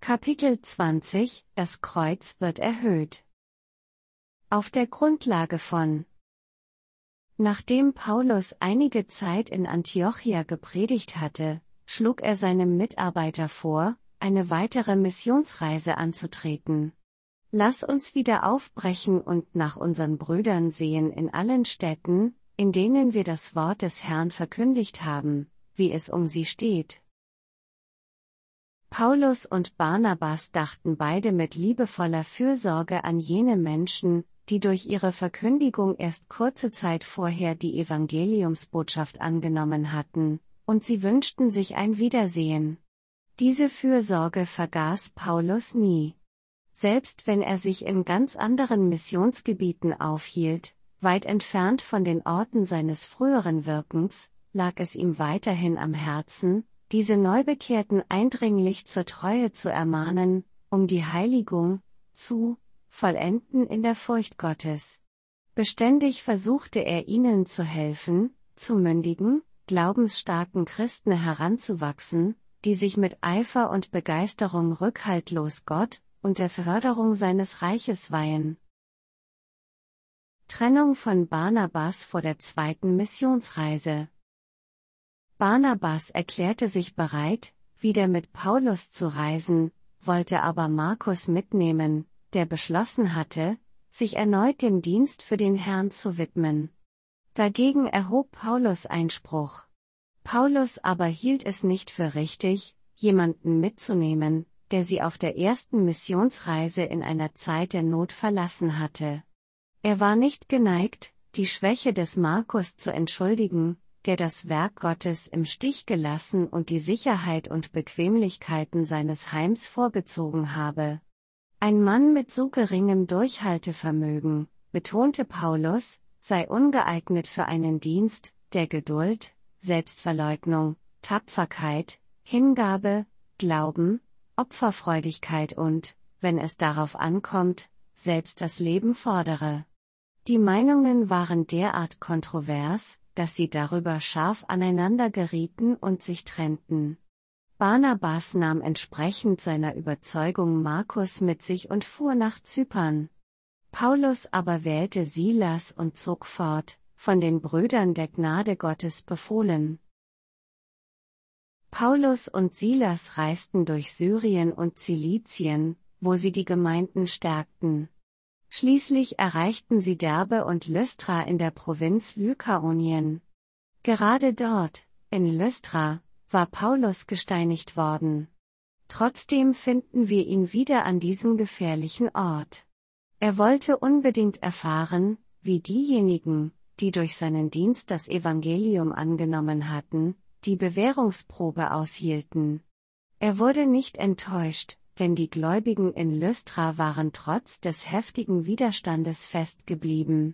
Kapitel 20 – Das Kreuz wird erhöht. Auf der Grundlage von. Nachdem Paulus einige Zeit in Antiochia gepredigt hatte, schlug er seinem Mitarbeiter vor, eine weitere Missionsreise anzutreten. Lass uns wieder aufbrechen und nach unseren Brüdern sehen in allen Städten, in denen wir das Wort des Herrn verkündigt haben, wie es um sie steht. Paulus und Barnabas dachten beide mit liebevoller Fürsorge an jene Menschen, die durch ihre Verkündigung erst kurze Zeit vorher die Evangeliumsbotschaft angenommen hatten, und sie wünschten sich ein Wiedersehen. Diese Fürsorge vergaß Paulus nie. Selbst wenn er sich in ganz anderen Missionsgebieten aufhielt, weit entfernt von den Orten seines früheren Wirkens, lag es ihm weiterhin am Herzen, diese Neubekehrten eindringlich zur Treue zu ermahnen, um die Heiligung zu vollenden in der Furcht Gottes. Beständig versuchte er ihnen zu helfen, zu mündigen, glaubensstarken Christen heranzuwachsen, die sich mit Eifer und Begeisterung rückhaltlos Gott und der Förderung seines Reiches weihen. Trennung von Barnabas vor der zweiten Missionsreise. Barnabas erklärte sich bereit, wieder mit Paulus zu reisen, wollte aber Markus mitnehmen, der beschlossen hatte, sich erneut dem Dienst für den Herrn zu widmen. Dagegen erhob Paulus Einspruch. Paulus aber hielt es nicht für richtig, jemanden mitzunehmen, der sie auf der ersten Missionsreise in einer Zeit der Not verlassen hatte. Er war nicht geneigt, die Schwäche des Markus zu entschuldigen, der das Werk Gottes im Stich gelassen und die Sicherheit und Bequemlichkeiten seines Heims vorgezogen habe. Ein Mann mit so geringem Durchhaltevermögen, betonte Paulus, sei ungeeignet für einen Dienst, der Geduld, Selbstverleugnung, Tapferkeit, Hingabe, Glauben, Opferfreudigkeit und, wenn es darauf ankommt, selbst das Leben fordere. Die Meinungen waren derart kontrovers, dass sie darüber scharf aneinander gerieten und sich trennten. Barnabas nahm entsprechend seiner Überzeugung Markus mit sich und fuhr nach Zypern. Paulus aber wählte Silas und zog fort, von den Brüdern der Gnade Gottes befohlen. Paulus und Silas reisten durch Syrien und Zilizien, wo sie die Gemeinden stärkten. Schließlich erreichten sie Derbe und Lystra in der Provinz Lykaonien. Gerade dort, in Lystra, war Paulus gesteinigt worden. Trotzdem finden wir ihn wieder an diesem gefährlichen Ort. Er wollte unbedingt erfahren, wie diejenigen, die durch seinen Dienst das Evangelium angenommen hatten, die Bewährungsprobe aushielten. Er wurde nicht enttäuscht, denn die Gläubigen in Lystra waren trotz des heftigen Widerstandes festgeblieben.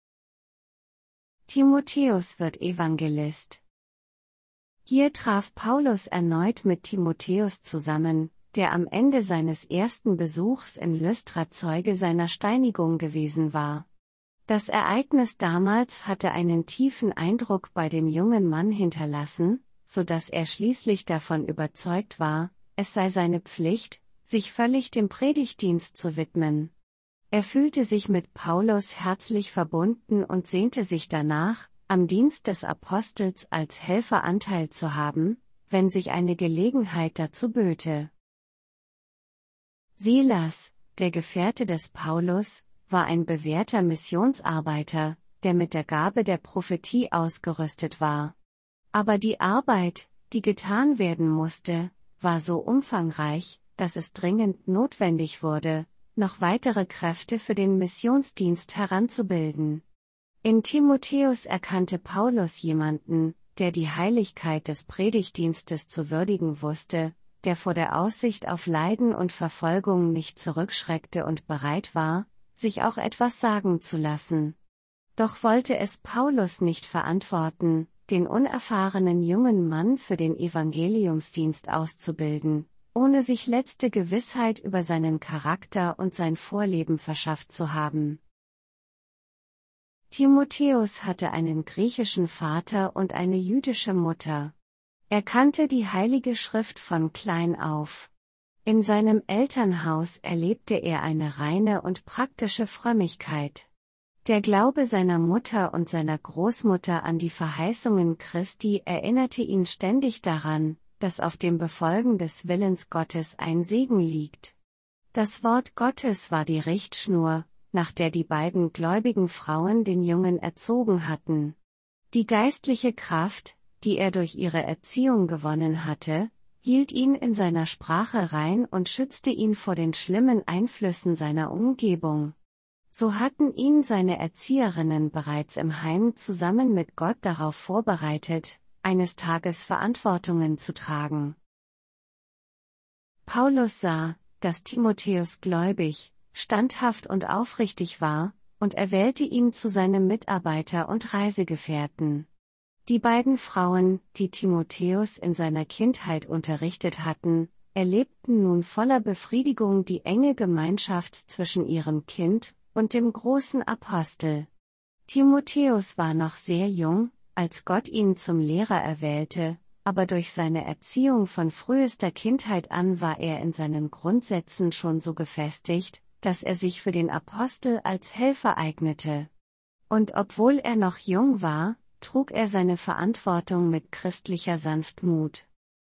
Timotheus wird Evangelist. Hier traf Paulus erneut mit Timotheus zusammen, der am Ende seines ersten Besuchs in Lystra Zeuge seiner Steinigung gewesen war. Das Ereignis damals hatte einen tiefen Eindruck bei dem jungen Mann hinterlassen, so dass er schließlich davon überzeugt war, es sei seine Pflicht, sich völlig dem Predigtdienst zu widmen. Er fühlte sich mit Paulus herzlich verbunden und sehnte sich danach, am Dienst des Apostels als Helfer Anteil zu haben, wenn sich eine Gelegenheit dazu böte. Silas, der Gefährte des Paulus, war ein bewährter Missionsarbeiter, der mit der Gabe der Prophetie ausgerüstet war. Aber die Arbeit, die getan werden musste, war so umfangreich, dass es dringend notwendig wurde, noch weitere Kräfte für den Missionsdienst heranzubilden. In Timotheus erkannte Paulus jemanden, der die Heiligkeit des Predigtdienstes zu würdigen wusste, der vor der Aussicht auf Leiden und Verfolgung nicht zurückschreckte und bereit war, sich auch etwas sagen zu lassen. Doch wollte es Paulus nicht verantworten, den unerfahrenen jungen Mann für den Evangeliumsdienst auszubilden, ohne sich letzte Gewissheit über seinen Charakter und sein Vorleben verschafft zu haben. Timotheus hatte einen griechischen Vater und eine jüdische Mutter. Er kannte die Heilige Schrift von klein auf. In seinem Elternhaus erlebte er eine reine und praktische Frömmigkeit. Der Glaube seiner Mutter und seiner Großmutter an die Verheißungen Christi erinnerte ihn ständig daran, dass auf dem Befolgen des Willens Gottes ein Segen liegt. Das Wort Gottes war die Richtschnur, nach der die beiden gläubigen Frauen den Jungen erzogen hatten. Die geistliche Kraft, die er durch ihre Erziehung gewonnen hatte, hielt ihn in seiner Sprache rein und schützte ihn vor den schlimmen Einflüssen seiner Umgebung. So hatten ihn seine Erzieherinnen bereits im Heim zusammen mit Gott darauf vorbereitet, eines Tages Verantwortungen zu tragen. Paulus sah, dass Timotheus gläubig, standhaft und aufrichtig war, und er wählte ihn zu seinem Mitarbeiter und Reisegefährten. Die beiden Frauen, die Timotheus in seiner Kindheit unterrichtet hatten, erlebten nun voller Befriedigung die enge Gemeinschaft zwischen ihrem Kind und dem großen Apostel. Timotheus war noch sehr jung, als Gott ihn zum Lehrer erwählte, aber durch seine Erziehung von frühester Kindheit an war er in seinen Grundsätzen schon so gefestigt, dass er sich für den Apostel als Helfer eignete. Und obwohl er noch jung war, trug er seine Verantwortung mit christlicher Sanftmut.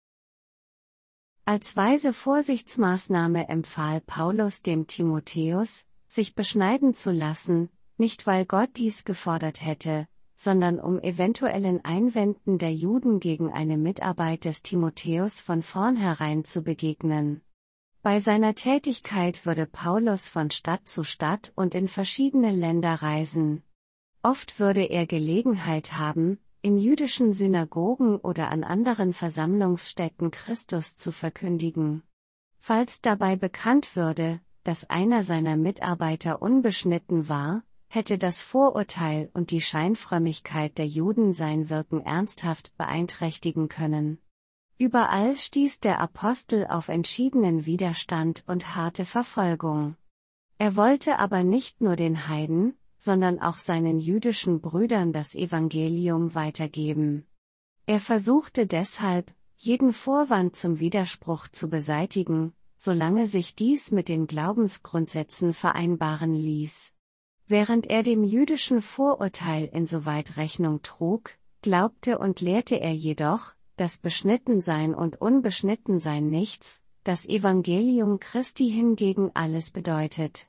Als weise Vorsichtsmaßnahme empfahl Paulus dem Timotheus, sich beschneiden zu lassen, nicht weil Gott dies gefordert hätte, sondern um eventuellen Einwänden der Juden gegen eine Mitarbeit des Timotheus von vornherein zu begegnen. Bei seiner Tätigkeit würde Paulus von Stadt zu Stadt und in verschiedene Länder reisen. Oft würde er Gelegenheit haben, in jüdischen Synagogen oder an anderen Versammlungsstätten Christus zu verkündigen. Falls dabei bekannt würde, dass einer seiner Mitarbeiter unbeschnitten war, hätte das Vorurteil und die Scheinfrömmigkeit der Juden sein Wirken ernsthaft beeinträchtigen können. Überall stieß der Apostel auf entschiedenen Widerstand und harte Verfolgung. Er wollte aber nicht nur den Heiden, sondern auch seinen jüdischen Brüdern das Evangelium weitergeben. Er versuchte deshalb, jeden Vorwand zum Widerspruch zu beseitigen, solange sich dies mit den Glaubensgrundsätzen vereinbaren ließ. Während er dem jüdischen Vorurteil insoweit Rechnung trug, glaubte und lehrte er jedoch, dass Beschnittensein und Unbeschnittensein nichts, das Evangelium Christi hingegen alles bedeutet.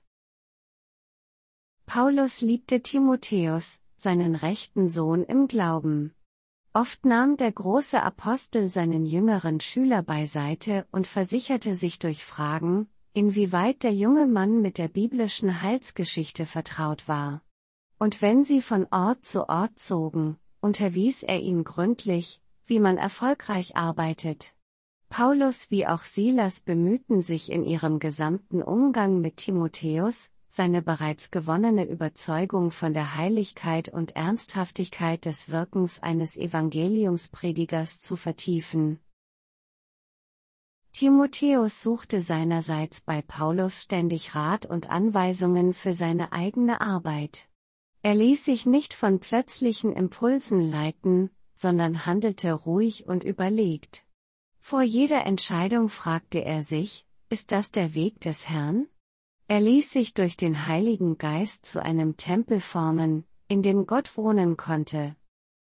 Paulus liebte Timotheus, seinen rechten Sohn im Glauben. Oft nahm der große Apostel seinen jüngeren Schüler beiseite und versicherte sich durch Fragen, inwieweit der junge Mann mit der biblischen Heilsgeschichte vertraut war. Und wenn sie von Ort zu Ort zogen, unterwies er ihn gründlich, wie man erfolgreich arbeitet. Paulus wie auch Silas bemühten sich in ihrem gesamten Umgang mit Timotheus, seine bereits gewonnene Überzeugung von der Heiligkeit und Ernsthaftigkeit des Wirkens eines Evangeliumspredigers zu vertiefen. Timotheus suchte seinerseits bei Paulus ständig Rat und Anweisungen für seine eigene Arbeit. Er ließ sich nicht von plötzlichen Impulsen leiten, sondern handelte ruhig und überlegt. Vor jeder Entscheidung fragte er sich, ist das der Weg des Herrn? Er ließ sich durch den Heiligen Geist zu einem Tempel formen, in dem Gott wohnen konnte.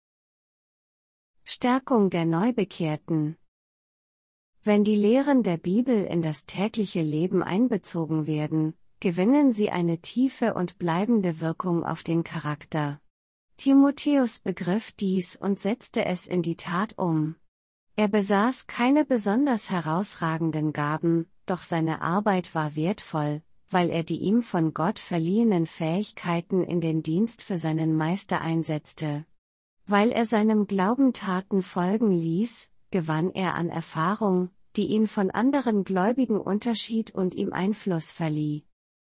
Stärkung der Neubekehrten. Wenn die Lehren der Bibel in das tägliche Leben einbezogen werden, gewinnen sie eine tiefe und bleibende Wirkung auf den Charakter. Timotheus begriff dies und setzte es in die Tat um. Er besaß keine besonders herausragenden Gaben, doch seine Arbeit war wertvoll, weil er die ihm von Gott verliehenen Fähigkeiten in den Dienst für seinen Meister einsetzte. Weil er seinem Glauben Taten folgen ließ, gewann er an Erfahrung, die ihn von anderen Gläubigen unterschied und ihm Einfluss verlieh.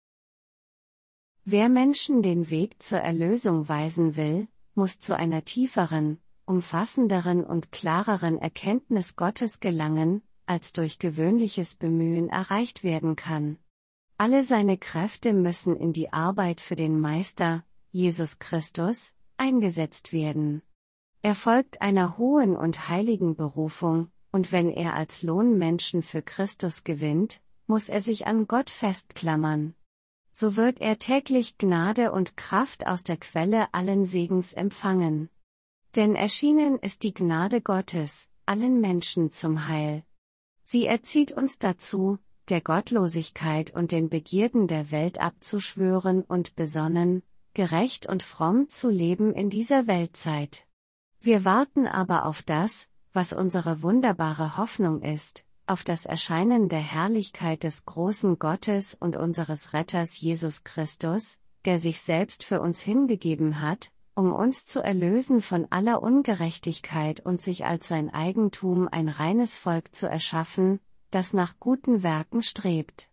Wer Menschen den Weg zur Erlösung weisen will, muss zu einer tieferen, umfassenderen und klareren Erkenntnis Gottes gelangen, als durch gewöhnliches Bemühen erreicht werden kann. Alle seine Kräfte müssen in die Arbeit für den Meister, Jesus Christus, eingesetzt werden. Er folgt einer hohen und heiligen Berufung, und wenn er als Lohn Menschen für Christus gewinnt, muss er sich an Gott festklammern. So wird er täglich Gnade und Kraft aus der Quelle allen Segens empfangen. Denn erschienen ist die Gnade Gottes, allen Menschen zum Heil. Sie erzieht uns dazu, der Gottlosigkeit und den Begierden der Welt abzuschwören und besonnen, gerecht und fromm zu leben in dieser Weltzeit. Wir warten aber auf das, was unsere wunderbare Hoffnung ist, auf das Erscheinen der Herrlichkeit des großen Gottes und unseres Retters Jesus Christus, der sich selbst für uns hingegeben hat, um uns zu erlösen von aller Ungerechtigkeit und sich als sein Eigentum ein reines Volk zu erschaffen, das nach guten Werken strebt.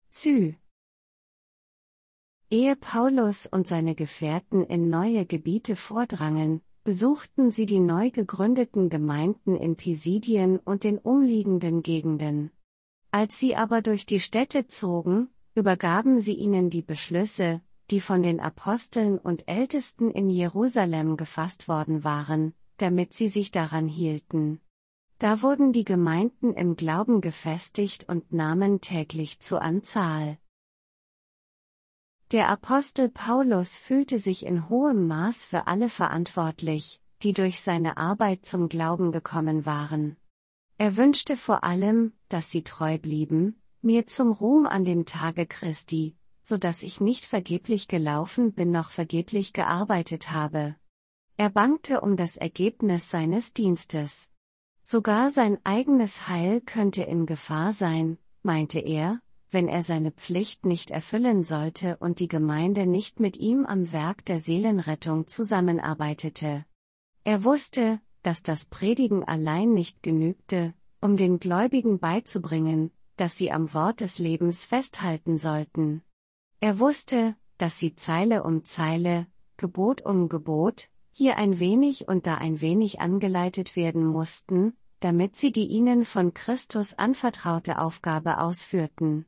Ehe Paulus und seine Gefährten in neue Gebiete vordrangen, besuchten sie die neu gegründeten Gemeinden in Pisidien und den umliegenden Gegenden. Als sie aber durch die Städte zogen, übergaben sie ihnen die Beschlüsse, die von den Aposteln und Ältesten in Jerusalem gefasst worden waren, damit sie sich daran hielten. Da wurden die Gemeinden im Glauben gefestigt und nahmen täglich zur Anzahl. Der Apostel Paulus fühlte sich in hohem Maß für alle verantwortlich, die durch seine Arbeit zum Glauben gekommen waren. Er wünschte vor allem, dass sie treu blieben, mir zum Ruhm an dem Tage Christi, so dass ich nicht vergeblich gelaufen bin noch vergeblich gearbeitet habe. Er bangte um das Ergebnis seines Dienstes. Sogar sein eigenes Heil könnte in Gefahr sein, meinte er, wenn er seine Pflicht nicht erfüllen sollte und die Gemeinde nicht mit ihm am Werk der Seelenrettung zusammenarbeitete. Er wusste, dass das Predigen allein nicht genügte, um den Gläubigen beizubringen, dass sie am Wort des Lebens festhalten sollten. Er wusste, dass sie Zeile um Zeile, Gebot um Gebot, hier ein wenig und da ein wenig angeleitet werden mussten, damit sie die ihnen von Christus anvertraute Aufgabe ausführten.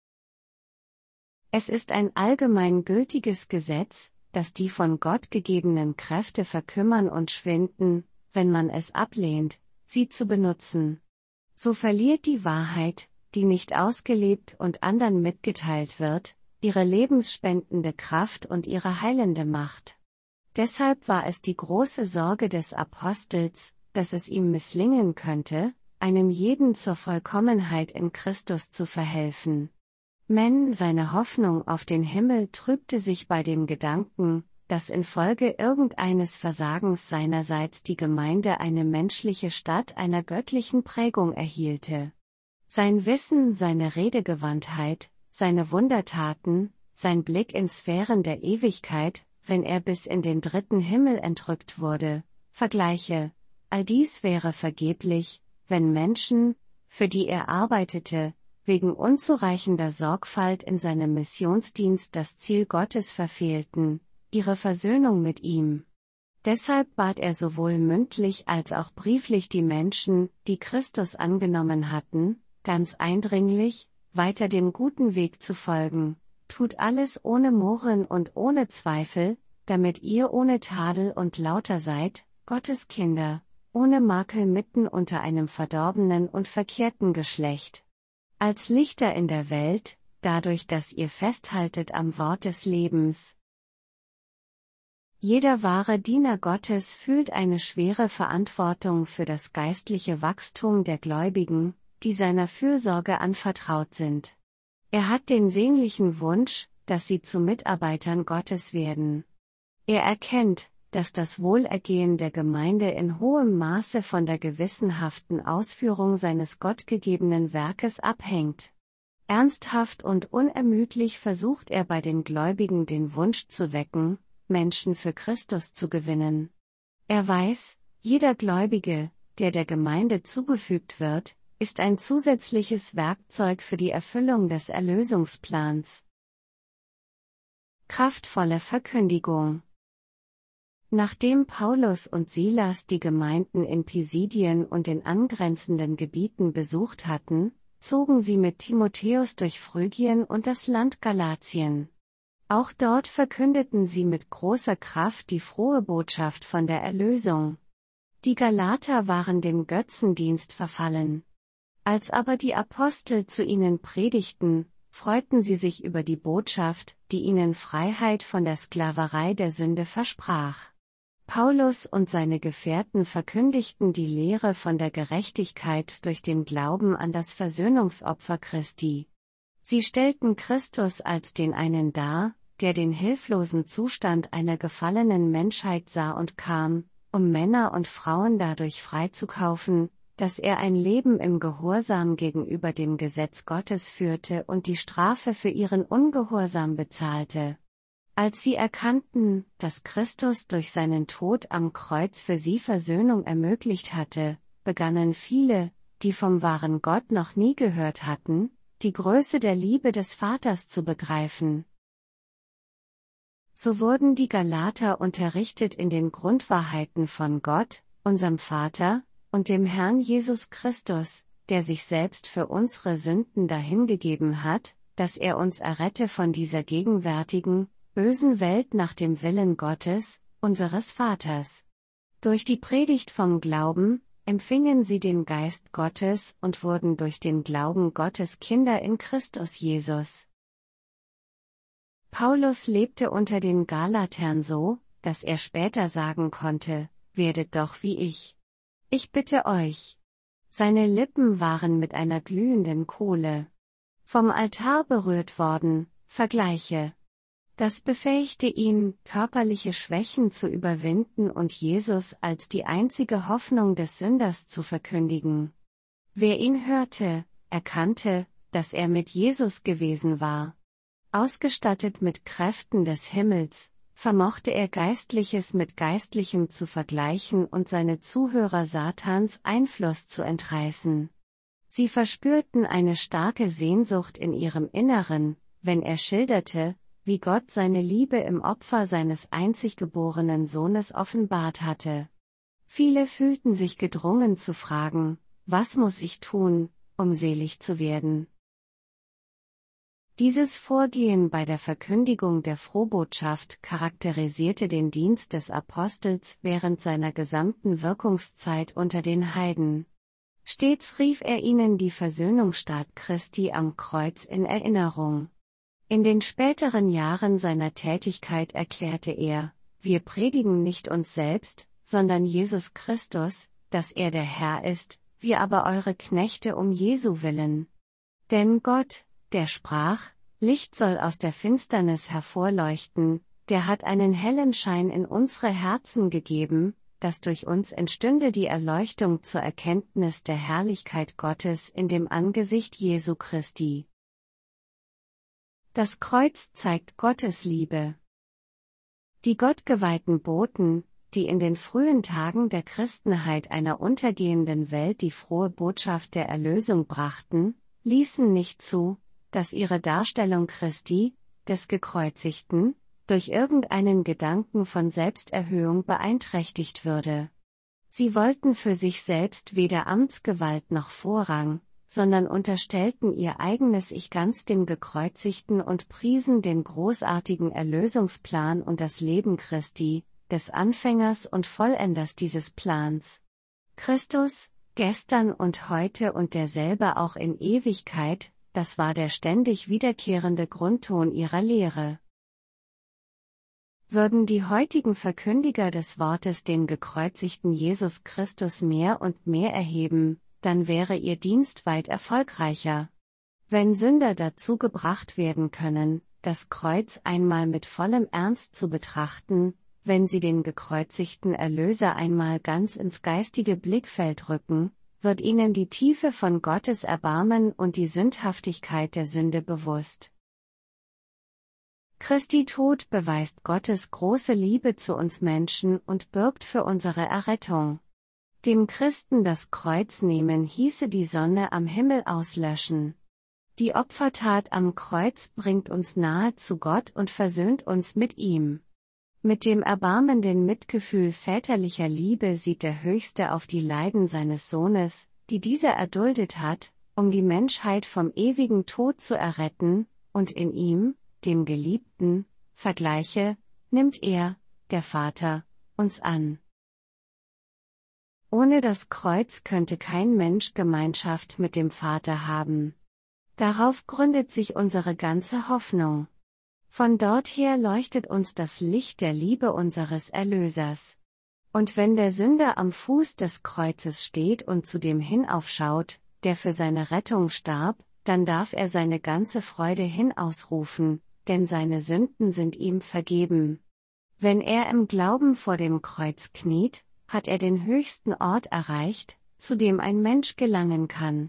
Es ist ein allgemein gültiges Gesetz, dass die von Gott gegebenen Kräfte verkümmern und schwinden, wenn man es ablehnt, sie zu benutzen. So verliert die Wahrheit, die nicht ausgelebt und anderen mitgeteilt wird, ihre lebensspendende Kraft und ihre heilende Macht. Deshalb war es die große Sorge des Apostels, dass es ihm misslingen könnte, einem jeden zur Vollkommenheit in Christus zu verhelfen. Seine Hoffnung auf den Himmel trübte sich bei dem Gedanken, dass infolge irgendeines Versagens seinerseits die Gemeinde eine menschliche statt einer göttlichen Prägung erhielte. Sein Wissen, seine Redegewandtheit, seine Wundertaten, sein Blick in Sphären der Ewigkeit, wenn er bis in den dritten Himmel entrückt wurde, Vergleiche, all dies wäre vergeblich, wenn Menschen, für die er arbeitete, wegen unzureichender Sorgfalt in seinem Missionsdienst das Ziel Gottes verfehlten, ihre Versöhnung mit ihm. Deshalb bat er sowohl mündlich als auch brieflich die Menschen, die Christus angenommen hatten, ganz eindringlich, weiter dem guten Weg zu folgen, tut alles ohne Murren und ohne Zweifel, damit ihr ohne Tadel und lauter seid, Gottes Kinder, ohne Makel mitten unter einem verdorbenen und verkehrten Geschlecht. Als Lichter in der Welt, dadurch, dass ihr festhaltet am Wort des Lebens. Jeder wahre Diener Gottes fühlt eine schwere Verantwortung für das geistliche Wachstum der Gläubigen, die seiner Fürsorge anvertraut sind. Er hat den sehnlichen Wunsch, dass sie zu Mitarbeitern Gottes werden. Er erkennt, dass das Wohlergehen der Gemeinde in hohem Maße von der gewissenhaften Ausführung seines gottgegebenen Werkes abhängt. Ernsthaft und unermüdlich versucht er bei den Gläubigen den Wunsch zu wecken, Menschen für Christus zu gewinnen. Er weiß, jeder Gläubige, der der Gemeinde zugefügt wird, ist ein zusätzliches Werkzeug für die Erfüllung des Erlösungsplans. Kraftvolle Verkündigung. Nachdem Paulus und Silas die Gemeinden in Pisidien und den angrenzenden Gebieten besucht hatten, zogen sie mit Timotheus durch Phrygien und das Land Galatien. Auch dort verkündeten sie mit großer Kraft die frohe Botschaft von der Erlösung. Die Galater waren dem Götzendienst verfallen. Als aber die Apostel zu ihnen predigten, freuten sie sich über die Botschaft, die ihnen Freiheit von der Sklaverei der Sünde versprach. Paulus und seine Gefährten verkündigten die Lehre von der Gerechtigkeit durch den Glauben an das Versöhnungsopfer Christi. Sie stellten Christus als den einen dar, der den hilflosen Zustand einer gefallenen Menschheit sah und kam, um Männer und Frauen dadurch freizukaufen, dass er ein Leben im Gehorsam gegenüber dem Gesetz Gottes führte und die Strafe für ihren Ungehorsam bezahlte. Als sie erkannten, dass Christus durch seinen Tod am Kreuz für sie Versöhnung ermöglicht hatte, begannen viele, die vom wahren Gott noch nie gehört hatten, die Größe der Liebe des Vaters zu begreifen. So wurden die Galater unterrichtet in den Grundwahrheiten von Gott, unserem Vater, und dem Herrn Jesus Christus, der sich selbst für unsere Sünden dahingegeben hat, dass er uns errette von dieser gegenwärtigen, bösen Welt nach dem Willen Gottes, unseres Vaters. Durch die Predigt vom Glauben empfingen sie den Geist Gottes und wurden durch den Glauben Gottes Kinder in Christus Jesus. Paulus lebte unter den Galatern so, dass er später sagen konnte, werdet doch wie ich. Ich bitte euch. Seine Lippen waren mit einer glühenden Kohle vom Altar berührt worden, Vergleiche. Das befähigte ihn, körperliche Schwächen zu überwinden und Jesus als die einzige Hoffnung des Sünders zu verkündigen. Wer ihn hörte, erkannte, dass er mit Jesus gewesen war. Ausgestattet mit Kräften des Himmels, vermochte er Geistliches mit Geistlichem zu vergleichen und seine Zuhörer Satans Einfluss zu entreißen. Sie verspürten eine starke Sehnsucht in ihrem Inneren, wenn er schilderte, wie Gott seine Liebe im Opfer seines einziggeborenen Sohnes offenbart hatte. Viele fühlten sich gedrungen zu fragen, was muss ich tun, um selig zu werden? Dieses Vorgehen bei der Verkündigung der Frohbotschaft charakterisierte den Dienst des Apostels während seiner gesamten Wirkungszeit unter den Heiden. Stets rief er ihnen die Versöhnungstat Christi am Kreuz in Erinnerung. In den späteren Jahren seiner Tätigkeit erklärte er, wir predigen nicht uns selbst, sondern Jesus Christus, dass er der Herr ist, wir aber eure Knechte um Jesu willen. Denn Gott, der sprach, Licht soll aus der Finsternis hervorleuchten, der hat einen hellen Schein in unsere Herzen gegeben, dass durch uns entstünde die Erleuchtung zur Erkenntnis der Herrlichkeit Gottes in dem Angesicht Jesu Christi. Das Kreuz zeigt Gottes Liebe. Die gottgeweihten Boten, die in den frühen Tagen der Christenheit einer untergehenden Welt die frohe Botschaft der Erlösung brachten, ließen nicht zu, dass ihre Darstellung Christi, des Gekreuzigten, durch irgendeinen Gedanken von Selbsterhöhung beeinträchtigt würde. Sie wollten für sich selbst weder Amtsgewalt noch Vorrang, sondern unterstellten ihr eigenes Ich ganz dem Gekreuzigten und priesen den großartigen Erlösungsplan und das Leben Christi, des Anfängers und Vollenders dieses Plans. Christus, gestern und heute und derselbe auch in Ewigkeit, das war der ständig wiederkehrende Grundton ihrer Lehre. Würden die heutigen Verkündiger des Wortes den gekreuzigten Jesus Christus mehr und mehr erheben, dann wäre ihr Dienst weit erfolgreicher. Wenn Sünder dazu gebracht werden können, das Kreuz einmal mit vollem Ernst zu betrachten, wenn sie den gekreuzigten Erlöser einmal ganz ins geistige Blickfeld rücken, wird ihnen die Tiefe von Gottes Erbarmen und die Sündhaftigkeit der Sünde bewusst. Christi Tod beweist Gottes große Liebe zu uns Menschen und bürgt für unsere Errettung. Dem Christen das Kreuz nehmen hieße die Sonne am Himmel auslöschen. Die Opfertat am Kreuz bringt uns nahe zu Gott und versöhnt uns mit ihm. Mit dem erbarmenden Mitgefühl väterlicher Liebe sieht der Höchste auf die Leiden seines Sohnes, die dieser erduldet hat, um die Menschheit vom ewigen Tod zu erretten, und in ihm, dem Geliebten, Vergleiche, nimmt er, der Vater, uns an. Ohne das Kreuz könnte kein Mensch Gemeinschaft mit dem Vater haben. Darauf gründet sich unsere ganze Hoffnung. Von dort her leuchtet uns das Licht der Liebe unseres Erlösers. Und wenn der Sünder am Fuß des Kreuzes steht und zu dem hinaufschaut, der für seine Rettung starb, dann darf er seine ganze Freude hinausrufen, denn seine Sünden sind ihm vergeben. Wenn er im Glauben vor dem Kreuz kniet, hat er den höchsten Ort erreicht, zu dem ein Mensch gelangen kann.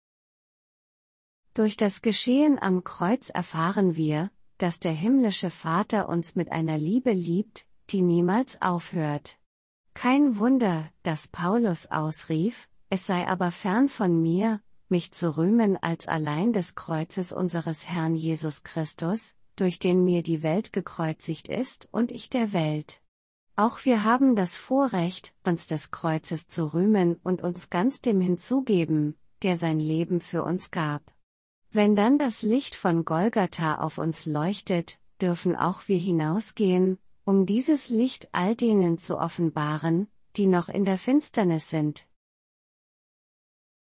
Durch das Geschehen am Kreuz erfahren wir, dass der himmlische Vater uns mit einer Liebe liebt, die niemals aufhört. Kein Wunder, dass Paulus ausrief, es sei aber fern von mir, mich zu rühmen als allein des Kreuzes unseres Herrn Jesus Christus, durch den mir die Welt gekreuzigt ist und ich der Welt. Auch wir haben das Vorrecht, uns des Kreuzes zu rühmen und uns ganz dem hinzugeben, der sein Leben für uns gab. Wenn dann das Licht von Golgatha auf uns leuchtet, dürfen auch wir hinausgehen, um dieses Licht all denen zu offenbaren, die noch in der Finsternis sind.